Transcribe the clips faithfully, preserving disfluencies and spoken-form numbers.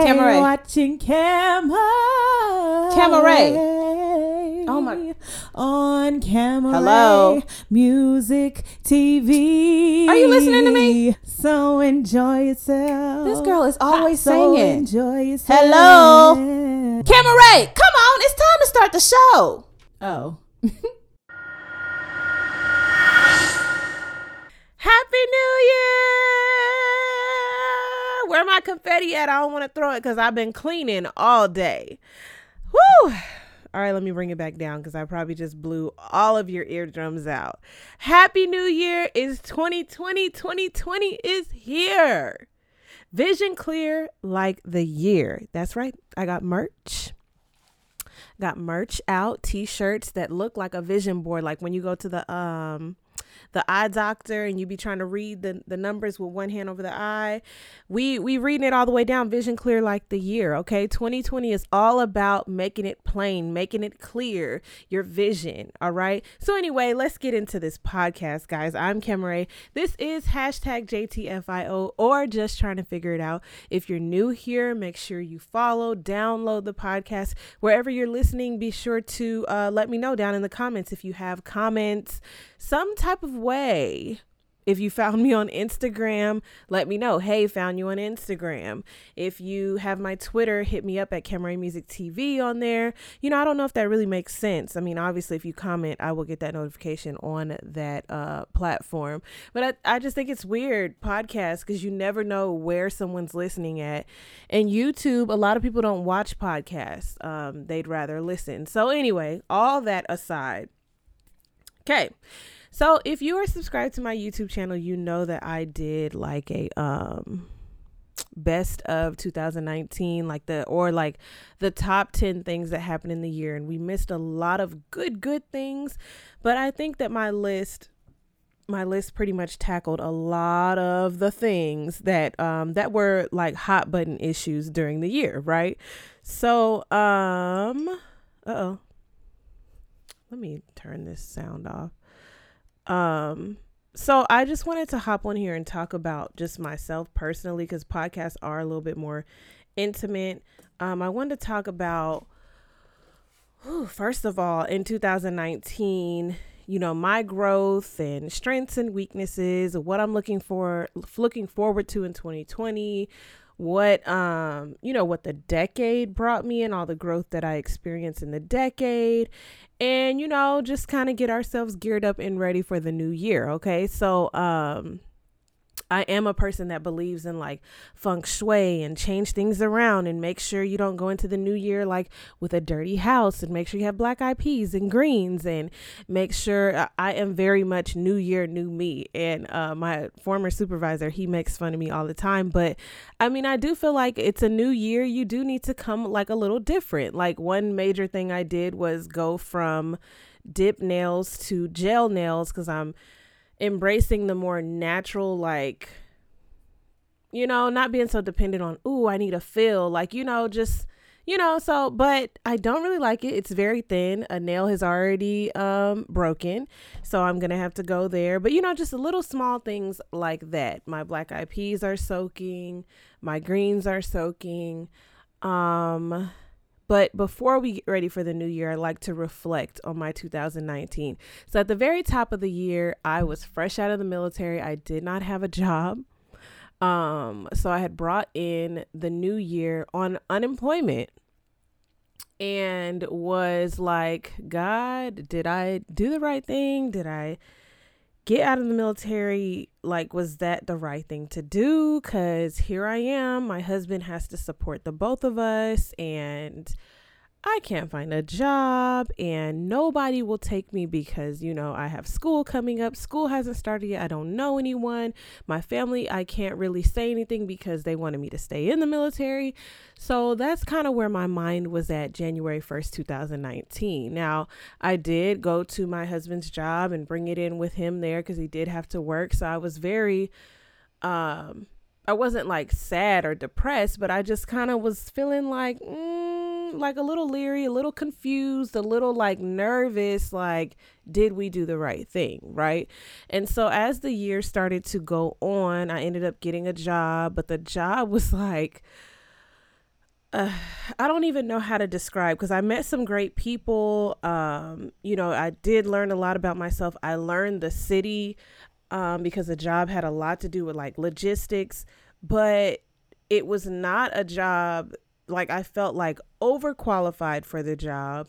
Camaray. watching Camaray. Camaray. Oh my. On Camaray. Hello. Music T V. Are you listening to me? So enjoy yourself. This girl is always so singing. Enjoy yourself. Hello. Camaray, come on. It's time to start the show. Oh. Happy New Year! Where my confetti at? I don't want to throw it because I've been cleaning all day. Woo! All right, let me bring it back down because I probably just blew all of your eardrums out. Happy New Year is twenty twenty. twenty twenty is here. Vision clear like the year. That's right. I got merch. Got merch out, t-shirts that look like a vision board. Like when you go to the um the eye doctor and you be trying to read the, the numbers with one hand over the eye. We we reading it all the way down, vision clear like the year. Okay. twenty twenty is all about making it plain, making it clear, your vision. All right. So anyway, let's get into this podcast, guys. I'm Camaray. This is hashtag J T F I O or just trying to figure it out. If you're new here, make sure you follow, download the podcast wherever you're listening. Be sure to uh, let me know down in the comments if you have comments, some type of way. If you found me on Instagram, let me know. Hey, found you on Instagram. If you have my Twitter, hit me up at Camaray Music T V on there. You know, I don't know if that really makes sense. I mean, obviously, if you comment, I will get that notification on that uh, platform. But I, I just think it's weird, podcasts, because you never know where someone's listening at. And YouTube, a lot of people don't watch podcasts. Um, they'd rather listen. So anyway, all that aside. Okay. So if you are subscribed to my YouTube channel, you know that I did like a um best of two thousand nineteen, like the or like the top ten things that happened in the year. And we missed a lot of good, good things. But I think that my list my list pretty much tackled a lot of the things that um that were like hot button issues during the year. Right. So um uh-oh. Let me turn this sound off. Um, so I just wanted to hop on here and talk about just myself personally, because podcasts are a little bit more intimate. Um, I wanted to talk about, whew, first of all, in two thousand nineteen, you know, my growth and strengths and weaknesses, what I'm looking for, looking forward to in twenty twenty, what, um, you know, what the decade brought me and all the growth that I experienced in the decade. And, you know, just kind of get ourselves geared up and ready for the new year. Okay. So, um, I am a person that believes in like feng shui and change things around and make sure you don't go into the new year like with a dirty house, and make sure you have black eyed peas and greens, and make sure I am very much new year, new me. And uh, my former supervisor, he makes fun of me all the time. But I mean, I do feel like it's a new year. You do need to come like a little different. Like one major thing I did was go from dip nails to gel nails, because I'm embracing the more natural, like, you know, not being so dependent on, ooh, I need a fill, like, you know, just, you know, so, but I don't really like it. It's very thin. A nail has already um, broken. So I'm going to have to go there. But, you know, just little small things like that. My black eyed peas are soaking. My greens are soaking. Um, But before we get ready for the new year, I like to reflect on my two thousand nineteen. So at the very top of the year, I was fresh out of the military. I did not have a job. Um, so I had brought in the new year on unemployment and was like, God, did I do the right thing? Did I get out of the military? Like, was that the right thing to do? Because here I am. My husband has to support the both of us, and I can't find a job, and nobody will take me because, you know, I have school coming up. School hasn't started yet. I don't know anyone. My family, I can't really say anything because they wanted me to stay in the military. So that's kind of where my mind was at January first, two thousand nineteen. Now, I did go to my husband's job and bring it in with him there because he did have to work. So I was very, um, I wasn't like sad or depressed, but I just kind of was feeling like, mm, like a little leery, a little confused, a little like nervous, like, did we do the right thing? Right. And so as the year started to go on, I ended up getting a job, but the job was like, uh, I don't even know how to describe, because I met some great people. Um, you know, I did learn a lot about myself. I learned the city um, because the job had a lot to do with like logistics, but it was not a job like I felt like overqualified for the job.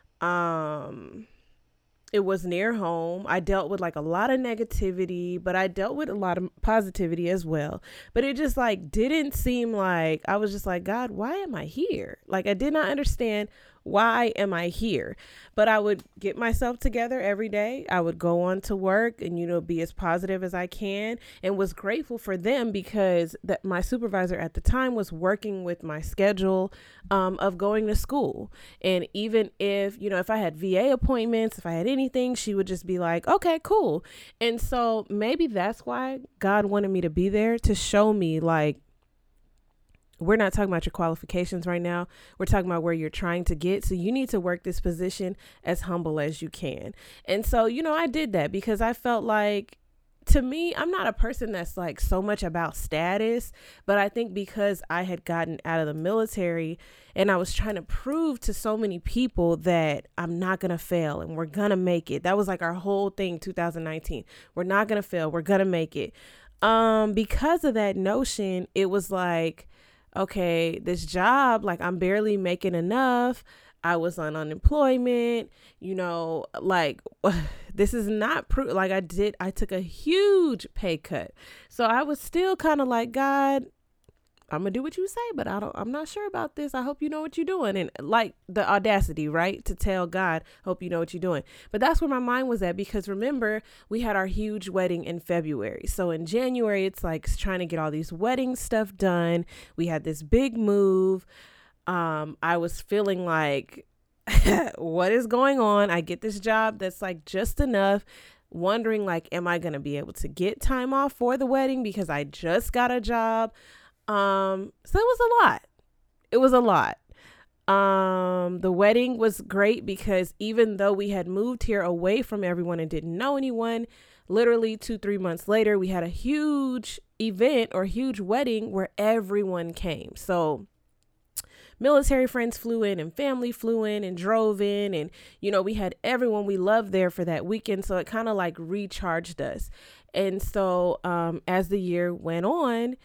Um, It was near home. I dealt with like a lot of negativity, but I dealt with a lot of positivity as well. But it just like didn't seem like, I was just like, God, why am I here? Like I did not understand, why am I here? But I would get myself together every day. I would go on to work and, you know, be as positive as I can, and was grateful for them because that my supervisor at the time was working with my schedule um, of going to school. And even if, you know, if I had V A appointments, if I had anything, she would just be like, okay, cool. And so maybe that's why God wanted me to be there, to show me like, we're not talking about your qualifications right now. We're talking about where you're trying to get. So you need to work this position as humble as you can. And so, you know, I did that because I felt like, to me, I'm not a person that's like so much about status, but I think because I had gotten out of the military and I was trying to prove to so many people that I'm not going to fail and we're going to make it. That was like our whole thing, two thousand nineteen. We're not going to fail. We're going to make it. Um, because of that notion, it was like, okay, this job, like I'm barely making enough. I was on unemployment, you know, like this is not proof. Like I did, I took a huge pay cut. So I was still kind of like, God, I'm gonna do what you say, but I don't, I'm not sure about this. I hope you know what you're doing. And like the audacity, right? To tell God, hope you know what you're doing. But that's where my mind was at, because remember, we had our huge wedding in February. So in January, it's like trying to get all these wedding stuff done. We had this big move. Um, I was feeling like, what is going on? I get this job that's like just enough, wondering like, am I going to be able to get time off for the wedding because I just got a job? Um, so it was a lot. It was a lot. Um, the wedding was great because even though we had moved here away from everyone and didn't know anyone, literally two, three months later, we had a huge event or huge wedding where everyone came. So military friends flew in and family flew in and drove in. And, you know, we had everyone we loved there for that weekend. So it kind of like recharged us. And so um, as the year went on,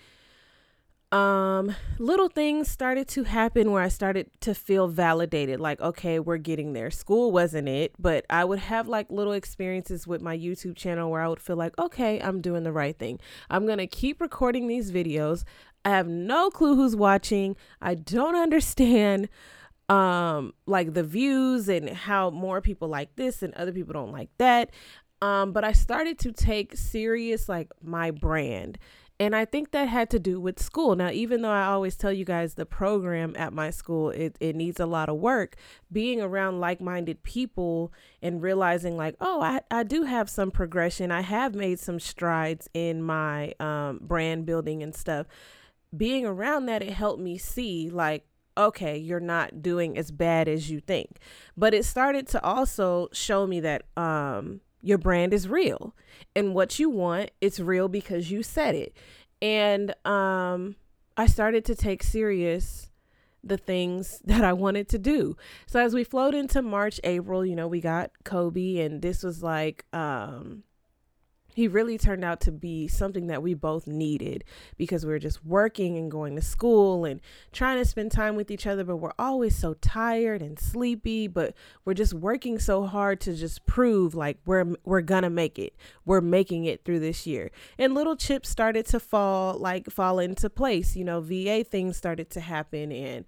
um, little things started to happen where I started to feel validated. Like, okay, we're getting there. School wasn't it, but I would have like little experiences with my YouTube channel where I would feel like, okay, I'm doing the right thing. I'm going to keep recording these videos. I have no clue who's watching. I don't understand um like the views and how more people like this and other people don't like that. Um, but I started to take serious like my brand. And I think that had to do with school. Now, even though I always tell you guys the program at my school, it, it needs a lot of work, being around like-minded people and realizing like, oh, I, I do have some progression. I have made some strides in my um, brand building and stuff. Being around that, it helped me see like, okay, you're not doing as bad as you think. But it started to also show me that um, your brand is real, and what you want, it's real because you said it. And um, I started to take serious the things that I wanted to do. So as we flowed into March, April, you know, we got Kobe, and this was like, um, he really turned out to be something that we both needed because we were just working and going to school and trying to spend time with each other. But we're always so tired and sleepy, but we're just working so hard to just prove like we're, we're gonna make it. We're making it through this year. And little chips started to fall, like fall into place. You know, V A things started to happen, and,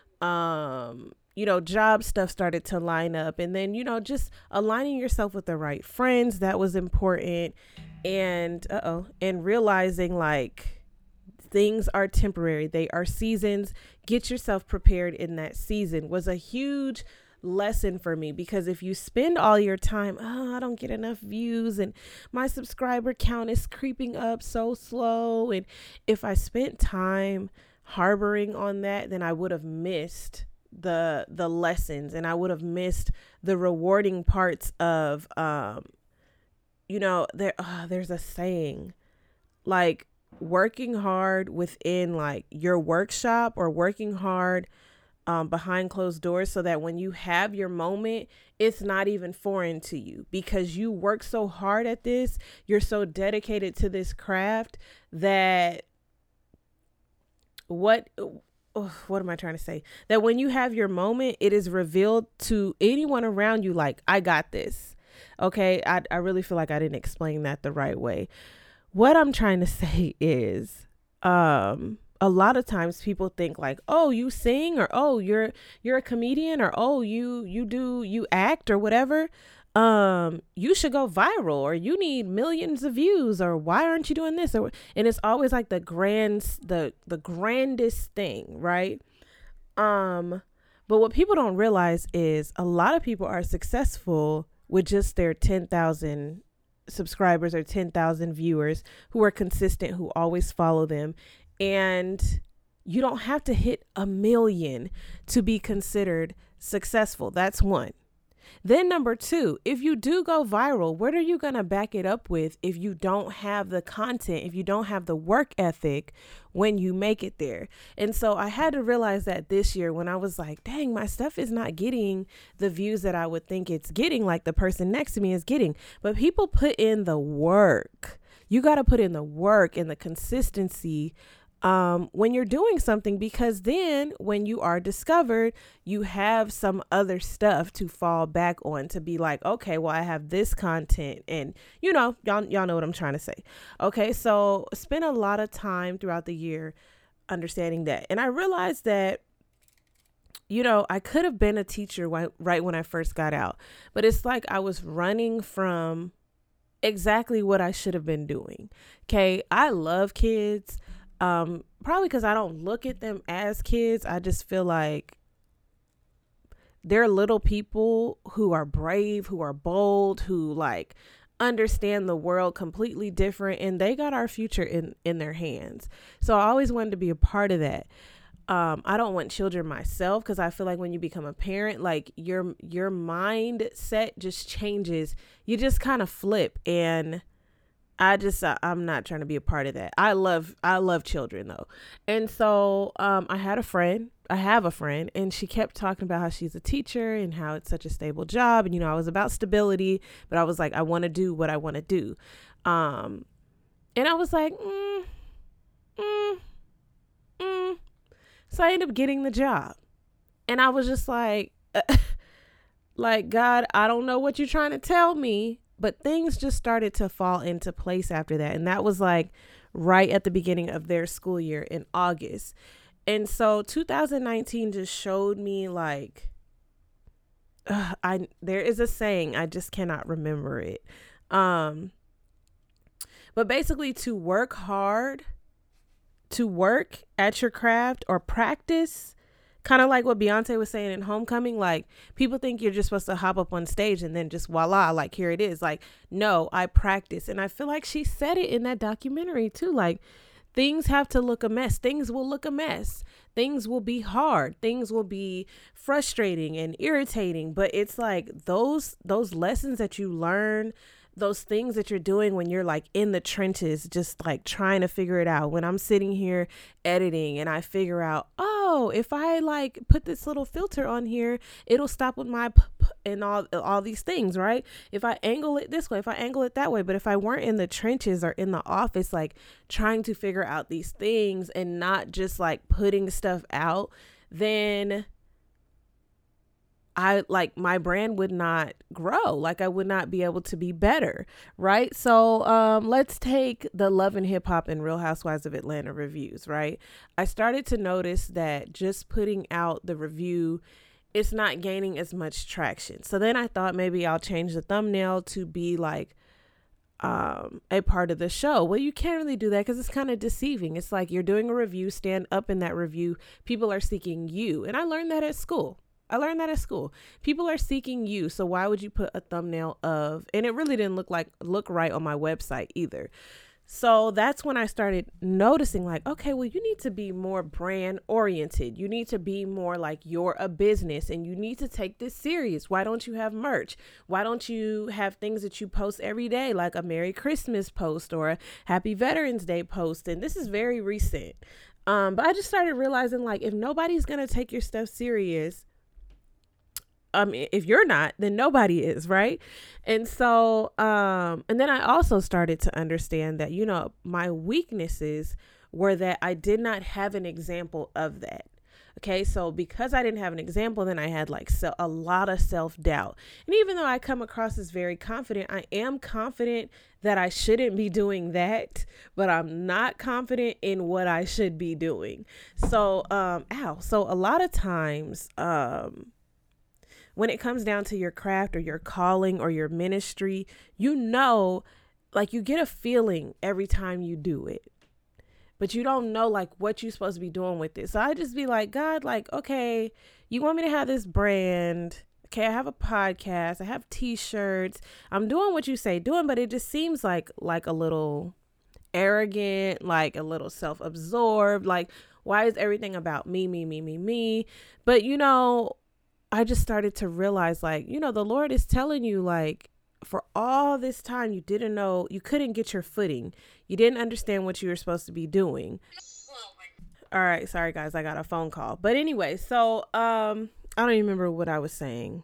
um, you know, job stuff started to line up, and then, you know, just aligning yourself with the right friends, that was important. And, uh-oh, and realizing like things are temporary. They are seasons. Get yourself prepared in that season was a huge lesson for me, because if you spend all your time, oh, I don't get enough views and my subscriber count is creeping up so slow. And if I spent time harboring on that, then I would have missed the the lessons, and I would have missed the rewarding parts of um you know there uh, there's a saying like working hard within like your workshop or working hard um, behind closed doors so that when you have your moment, it's not even foreign to you because you work so hard at this. You're so dedicated to this craft that what, oh, what am I trying to say? That when you have your moment, it is revealed to anyone around you like, I got this. Okay. I, I really feel like I didn't explain that the right way. What I'm trying to say is, um, a lot of times people think like, oh, you sing, or, oh, you're, you're a comedian, or, oh, you, you do, you act or whatever. Um, you should go viral, or you need millions of views, or why aren't you doing this? Or, and it's always like the grand, the, the grandest thing. Right. Um, but what people don't realize is a lot of people are successful with just their ten thousand subscribers or ten thousand viewers who are consistent, who always follow them. And you don't have to hit a million to be considered successful. That's one. Then number two, if you do go viral, what are you going to back it up with if you don't have the content, if you don't have the work ethic when you make it there? And so I had to realize that this year when I was like, dang, my stuff is not getting the views that I would think it's getting, like the person next to me is getting. But people put in the work. You got to put in the work and the consistency Um, when you're doing something, because then when you are discovered, you have some other stuff to fall back on to be like, okay, well, I have this content, and you know, y'all, y'all know what I'm trying to say. Okay. So spend a lot of time throughout the year understanding that. And I realized that, you know, I could have been a teacher right, right when I first got out, but it's like I was running from exactly what I should have been doing. Okay. I love kids. Um, probably because I don't look at them as kids. I just feel like they're little people who are brave, who are bold, who like understand the world completely different, and they got our future in, in their hands. So I always wanted to be a part of that. Um, I don't want children myself because I feel like when you become a parent, like your, your mindset just changes. You just kind of flip, and I just, uh, I'm not trying to be a part of that. I love, I love children though. And so, um, I had a friend, I have a friend, and she kept talking about how she's a teacher and how it's such a stable job. And, you know, I was about stability, but I was like, I want to do what I want to do. Um, and I was like, mm, mm, mm. So I ended up getting the job, and I was just like, like, God, I don't know what you're trying to tell me. But things just started to fall into place after that. And that was like right at the beginning of their school year in August. And so two thousand nineteen just showed me like, uh, I, there is a saying, I just cannot remember it. Um, but basically to work hard, to work at your craft or practice, kind of like what Beyonce was saying in Homecoming, like people think you're just supposed to hop up on stage and then just voila, like here it is. Like, no, I practice. And I feel like she said it in that documentary too. Like things have to look a mess. Things will look a mess. Things will be hard. Things will be frustrating and irritating. But it's like those, those lessons that you learn, those things that you're doing when you're like in the trenches, just like trying to figure it out. When I'm sitting here editing and I figure out, oh, if I like put this little filter on here, it'll stop with my p- p- and all, all these things, right? If I angle it this way, if I angle it that way. But if I weren't in the trenches or in the office, like trying to figure out these things and not just like putting stuff out, then I like my brand would not grow. Like I would not be able to be better. Right. So um, let's take the Love and Hip Hop and Real Housewives of Atlanta reviews. Right. I started to notice that just putting out the review, it's not gaining as much traction. So then I thought maybe I'll change the thumbnail to be like um, a part of the show. Well, you can't really do that because it's kind of deceiving. It's like you're doing a review, stand up in that review. People are seeking you. And I learned that at school. I learned that at school. People are seeking you. So why would you put a thumbnail of, and it really didn't look like, look right on my website either. So that's when I started noticing like, okay, well, you need to be more brand oriented. You need to be more like you're a business and you need to take this serious. Why don't you have merch? Why don't you have things that you post every day, like a Merry Christmas post or a Happy Veterans Day post? And this is very recent. Um, but I just started realizing like, if nobody's going to take your stuff serious, Um, if you're not, then nobody is, right? And so, um, and then I also started to understand that, you know, my weaknesses were that I did not have an example of that. Okay, so because I didn't have an example, then I had like so, a lot of self-doubt. And even though I come across as very confident, I am confident that I shouldn't be doing that, but I'm not confident in what I should be doing. So, um, ow. So a lot of times, um, when it comes down to your craft or your calling or your ministry, you know, like you get a feeling every time you do it, but you don't know like what you're supposed to be doing with it. So I just be like, God, like, okay, you want me to have this brand. Okay, I have a podcast. I have t-shirts. I'm doing what you say doing, but it just seems like like a little arrogant, like a little self-absorbed. Like, why is everything about me, me, me, me, me? But, you know, I just started to realize, like, you know, the Lord is telling you, like, for all this time, you didn't know, you couldn't get your footing. You didn't understand what you were supposed to be doing. All right. Sorry, guys. I got a phone call. But anyway, so um, I don't even remember what I was saying.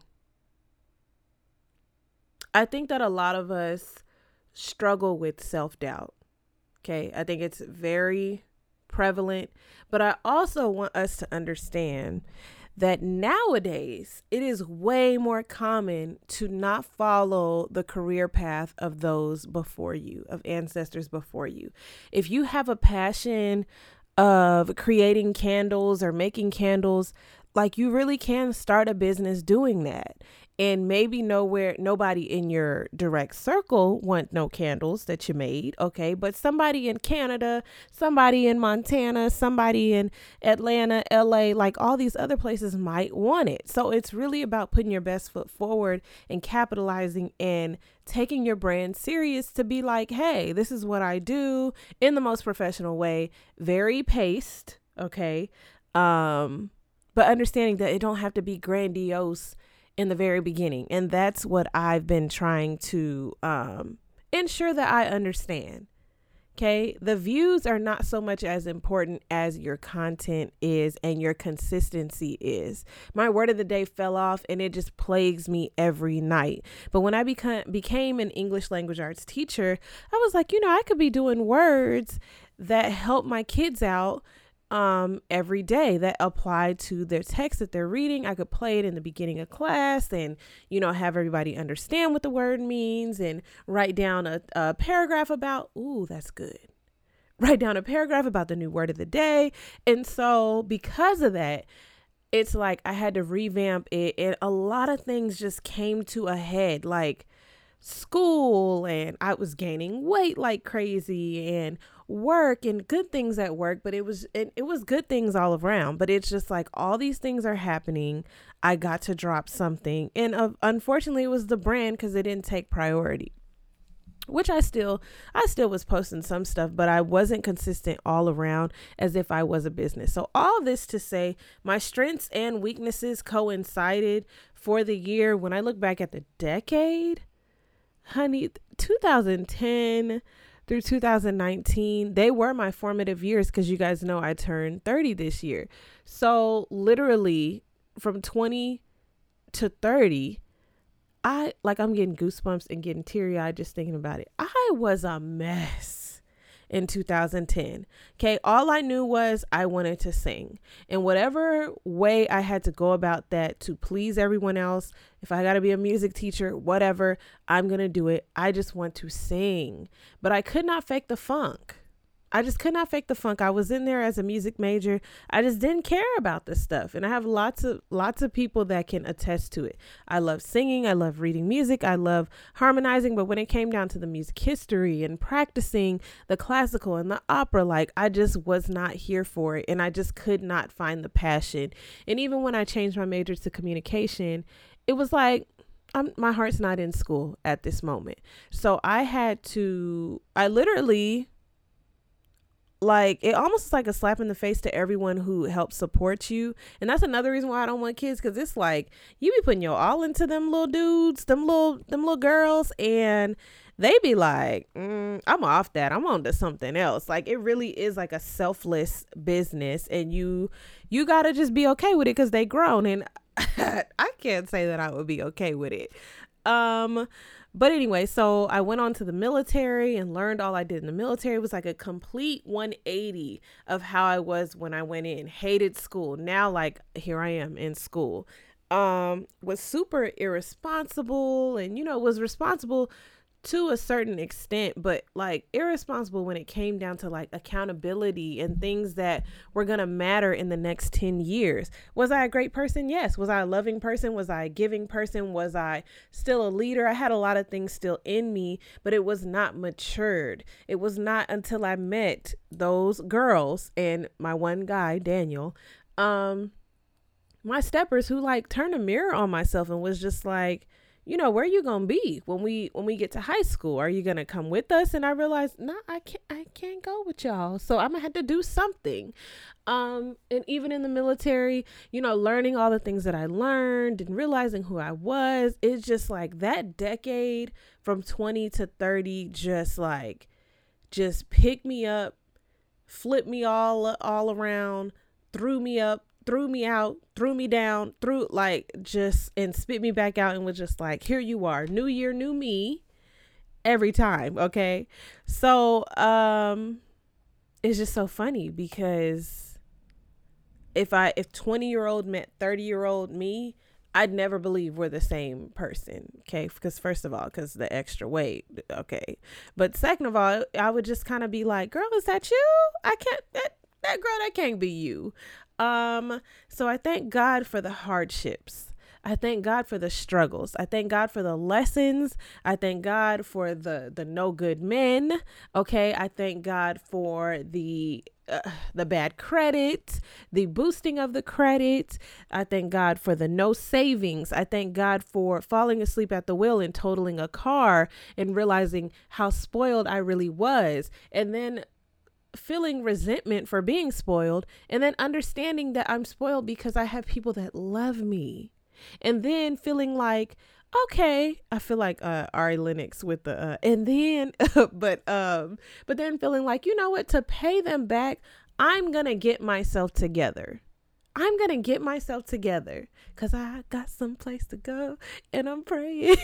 I think that a lot of us struggle with self-doubt. Okay. I think it's very prevalent. But I also want us to understand that nowadays it is way more common to not follow the career path of those before you, of ancestors before you. If you have a passion of creating candles or making candles, like you really can start a business doing that. And maybe nowhere, nobody in your direct circle want no candles that you made. Okay. But somebody in Canada, somebody in Montana, somebody in Atlanta, L A, like all these other places might want it. So it's really about putting your best foot forward and capitalizing and taking your brand serious to be like, hey, this is what I do in the most professional way, very paced. Okay. Um, but understanding that it don't have to be grandiose in the very beginning. And that's what I've been trying to um, ensure that I understand. Okay. The views are not so much as important as your content is and your consistency is. My word of the day fell off and it just plagues me every night. But when I become, became an English language arts teacher, I was like, you know, I could be doing words that help my kids out um every day that apply to their text that they're reading. I could play it in the beginning of class and, you know, have everybody understand what the word means and write down a, a paragraph about, ooh, that's good. Write down a paragraph about the new word of the day. And so because of that, it's like I had to revamp it and a lot of things just came to a head, like school, and I was gaining weight like crazy, and work and good things at work, but it was it, it was good things all around. But it's just like all these things are happening. I got to drop something, and uh, unfortunately it was the brand because it didn't take priority, which I still I still was posting some stuff, but I wasn't consistent all around as if I was a business. So all this to say, my strengths and weaknesses coincided for the year. When I look back at the decade, honey, two thousand ten through two thousand nineteen, they were my formative years because you guys know I turned thirty this year. So literally from twenty to thirty, I like I'm getting goosebumps and getting teary eyed just thinking about it. I was a mess in two thousand ten. Okay. All I knew was I wanted to sing, and whatever way I had to go about that to please everyone else, if I got to be a music teacher, whatever, I'm going to do it. I just want to sing, but I could not fake the funk. I just could not fake the funk. I was in there as a music major. I just didn't care about this stuff. And I have lots of lots of people that can attest to it. I love singing. I love reading music. I love harmonizing. But when it came down to the music history and practicing the classical and the opera, like I just was not here for it. And I just could not find the passion. And even when I changed my major to communication, it was like, I'm, my heart's not in school at this moment. So I had to, I literally like it almost is like a slap in the face to everyone who helps support you. And that's another reason why I don't want kids, because it's like you be putting your all into them little dudes, them little them little girls, and they be like, mm, I'm off that, I'm on to something else. Like it really is like a selfless business, and you you gotta just be okay with it because they grown. And I can't say that I would be okay with it. Um, but anyway, so I went on to the military and learned all I did in the military. It was like a complete one eighty of how I was when I went in. Hated school. Now, like, here I am in school. Um, was super irresponsible and, you know, was responsible to a certain extent, but like irresponsible when it came down to like accountability and things that were going to matter in the next ten years. Was I a great person? Yes. Was I a loving person? Was I a giving person? Was I still a leader? I had a lot of things still in me, but it was not matured. It was not until I met those girls and my one guy, Daniel, um, my steppers, who like turned a mirror on myself and was just like, you know, where are you gonna be when we when we get to high school? Are you gonna come with us? And I realized, no, nah, I can't I can't go with y'all. So I'm gonna have to do something. Um, and even in the military, you know, learning all the things that I learned and realizing who I was, it's just like that decade from twenty to thirty, just like, just picked me up, flipped me all all around, threw me up, threw me out, threw me down, threw like just and spit me back out and was just like, here you are, new year, new me every time. Okay. So, um, it's just so funny because if I, if twenty year old met thirty year old me, I'd never believe we're the same person. Okay. Because first of all, because the extra weight. Okay. But second of all, I would just kind of be like, girl, is that you? I can't, that, that girl, that can't be you. Um, so I thank God for the hardships. I thank God for the struggles. I thank God for the lessons. I thank God for the, the no good men. Okay. I thank God for the, uh, the bad credit, the boosting of the credit. I thank God for the no savings. I thank God for falling asleep at the wheel and totaling a car and realizing how spoiled I really was. And then feeling resentment for being spoiled, and then understanding that I'm spoiled because I have people that love me, and then feeling like, okay, I feel like uh Ari Lennox with the uh, and then but um but then feeling like, you know what, to pay them back, I'm gonna get myself together. I'm gonna get myself together because I got some place to go and I'm praying.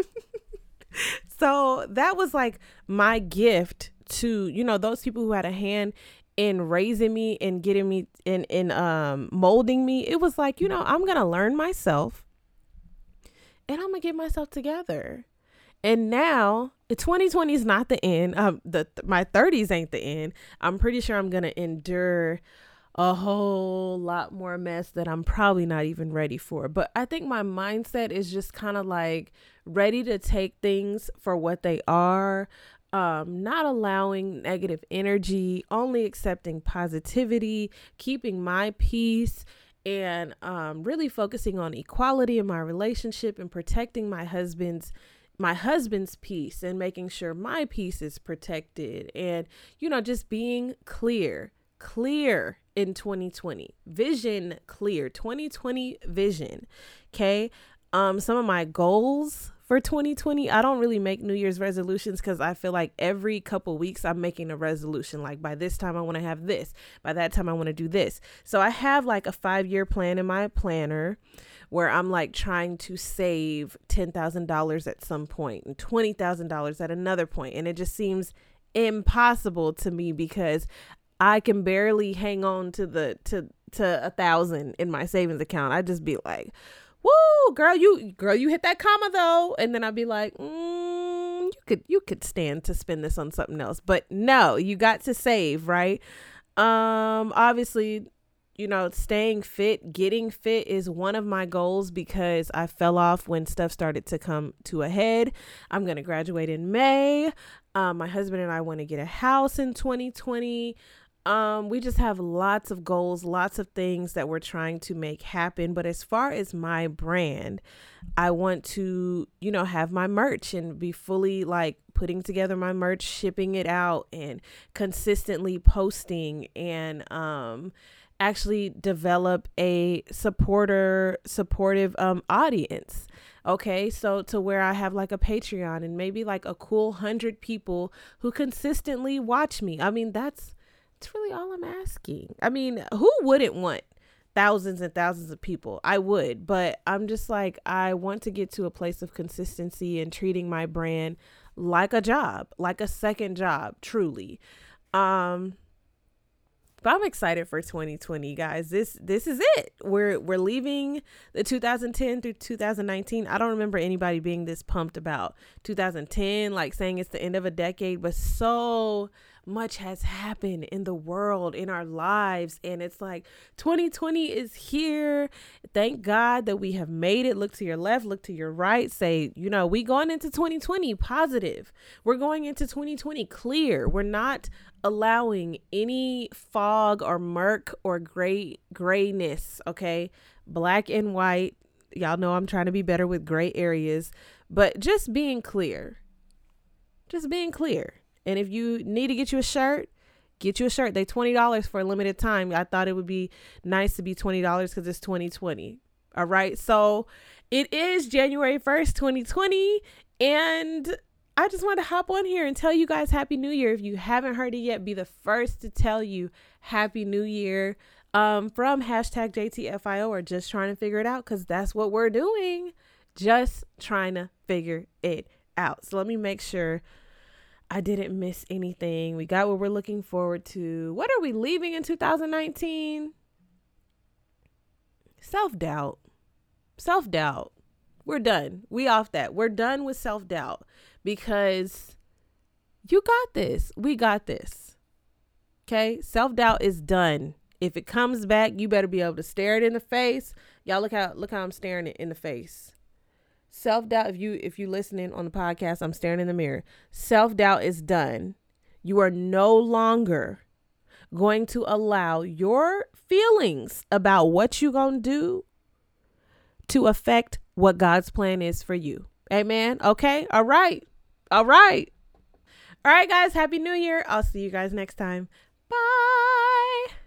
So that was like my gift to, you know, those people who had a hand in raising me and getting me in, in um, molding me. It was like, you know, I'm going to learn myself and I'm going to get myself together. And now twenty twenty is not the end. Um, the, my thirties ain't the end. I'm pretty sure I'm going to endure a whole lot more mess that I'm probably not even ready for. But I think my mindset is just kind of like ready to take things for what they are. Um, not allowing negative energy, only accepting positivity, keeping my peace, and um, really focusing on equality in my relationship and protecting my husband's my husband's peace and making sure my peace is protected. And, you know, just being clear, clear in twenty twenty, vision clear, twenty twenty vision. Okay. Um, some of my goals for twenty twenty, I don't really make New Year's resolutions because I feel like every couple weeks I'm making a resolution. Like by this time I want to have this, by that time I want to do this. So I have like a five year plan in my planner where I'm like trying to save ten thousand dollars at some point and twenty thousand dollars at another point. And it just seems impossible to me because I can barely hang on to the, to, to a thousand in my savings account. I just be like, woo, girl, you, girl, you hit that comma though. And then I'd be like, mm, you could, you could stand to spend this on something else, but no, you got to save, right? Um, obviously, you know, staying fit, getting fit is one of my goals because I fell off when stuff started to come to a head. I'm going to graduate in May. Um, my husband and I want to get a house in twenty twenty. Um, we just have lots of goals, lots of things that we're trying to make happen. But as far as my brand, I want to, you know, have my merch and be fully like putting together my merch, shipping it out, and consistently posting, and um actually develop a supporter supportive um audience. Okay, so to where I have like a Patreon and maybe like a cool hundred people who consistently watch me. I mean, that's that's really all I'm asking. I mean, who wouldn't want thousands and thousands of people? I would, but I'm just like, I want to get to a place of consistency and treating my brand like a job, like a second job, truly. Um, But I'm excited for twenty twenty, guys. This this is it. We're we're leaving the two thousand ten through two thousand nineteen. I don't remember anybody being this pumped about two thousand ten, like saying it's the end of a decade, but so much has happened in the world, in our lives, and it's like twenty twenty is here. Thank God that we have made it. Look to your left, look to your right, say, you know, we going into twenty twenty positive. We're going into twenty twenty clear. We're not allowing any fog or murk or gray grayness. Okay, black and white. Y'all know I'm trying to be better with gray areas, but just being clear, just being clear. And if you need to get you a shirt, get you a shirt. They twenty dollars for a limited time. I thought it would be nice to be twenty dollars because it's twenty twenty. All right. So it is January first, twenty twenty. And I just want to hop on here and tell you guys Happy New Year. If you haven't heard it yet, be the first to tell you Happy New Year um, from hashtag J T F I O, or just trying to figure it out, because that's what we're doing. Just trying to figure it out. So let me make sure I didn't miss anything. We got what we're looking forward to. What are we leaving in two thousand nineteen? Self-doubt. Self-doubt. We're done. We off that. We're done with self-doubt, because you got this. We got this. Okay? Self-doubt is done. If it comes back, you better be able to stare it in the face. Y'all look how look how I'm staring it in the face. Self-doubt, if you if you listening on the podcast, I'm staring in the mirror. Self-doubt is done. You are no longer going to allow your feelings about what you gonna do to affect what God's plan is for you. Amen. Okay. All right. All right. All right, guys. Happy New Year. I'll see you guys next time. Bye.